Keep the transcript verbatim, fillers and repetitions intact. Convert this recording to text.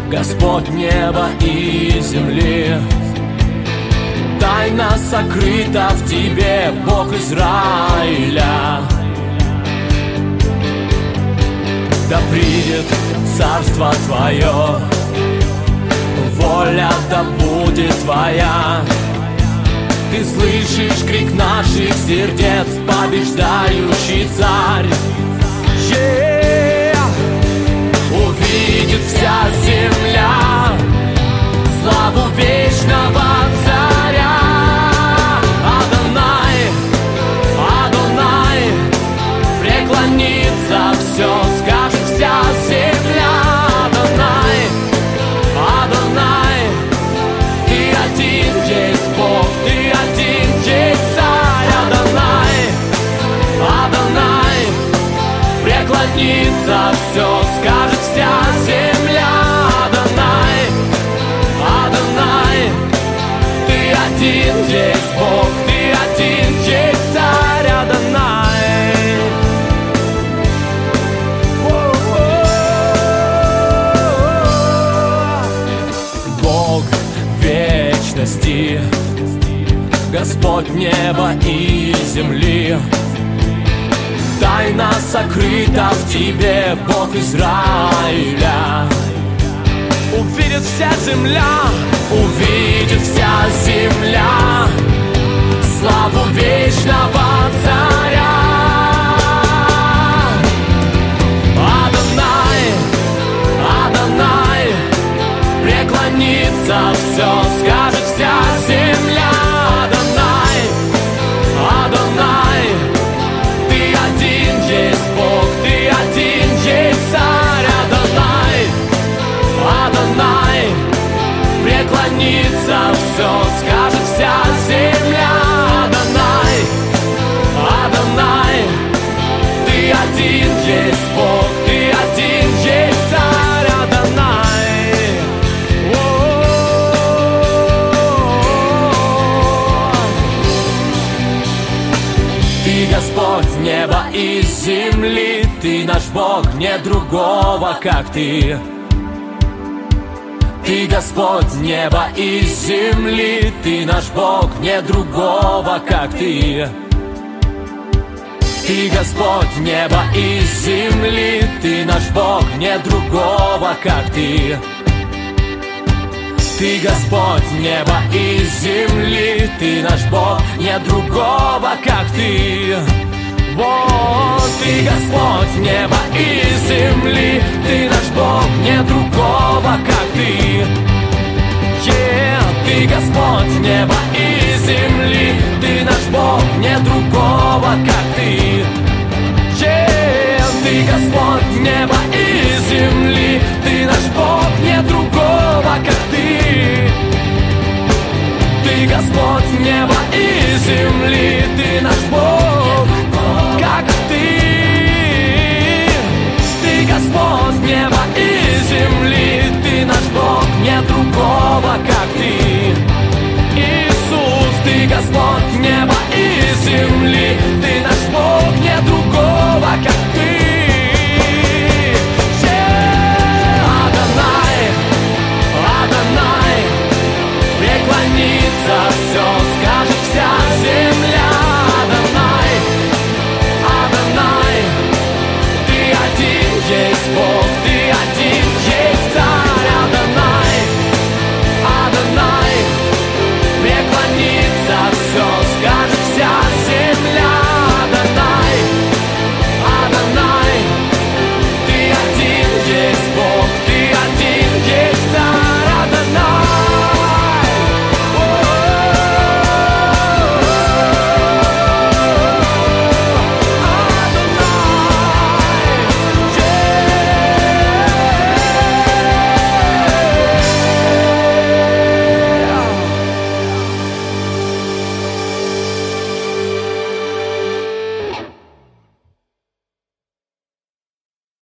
Господь неба и земли. Тайна сокрыта в тебе, Бог Израиля. Да придет царство твое, воля да будет твоя. Ты слышишь крик наших сердец, побеждающий царь. Yeah! Увидит вся земля славу вечного царя. Адонай, Адонай, преклонится все, скажет вся земля. Адонай, Адонай, ты один есть Бог, ты один есть царь. Адонай, Адонай, преклонится все, скажет вся земля. Адонай, Адонай, ты один есть Бог, ты один есть царь. Адонай. Бог вечности, Господь неба и земли. Тайна сокрыта в тебе, Бог Израиля. Увидит вся земля, увидит вся земля славу вечного царя. Адонай, Адонай, преклонится все, скажет вся земля. Адонай, Адонай, ты один есть Бог, ты один есть царь. Адонай, Адонай, преклонится все, скажет вся земля. Адонай, Адонай, ты один есть Бог, ты один есть царь. Адонай. Ты Господь неба и земли, ты наш Бог, нет другого, как ты. Ты Господь неба и земли, ты наш Бог, нет другого, как ты. Ты Господь неба и земли, ты наш Бог, нет другого, как ты. Ты Господь неба и земли, ты наш Бог, нет другого, как ты. Вот ты Господь неба и земли, ты наш Бог, нет другого, как ты. Yeah, ты Господь неба и земли, ты наш Бог, нет другого, как ты. Yeah, ты Господь неба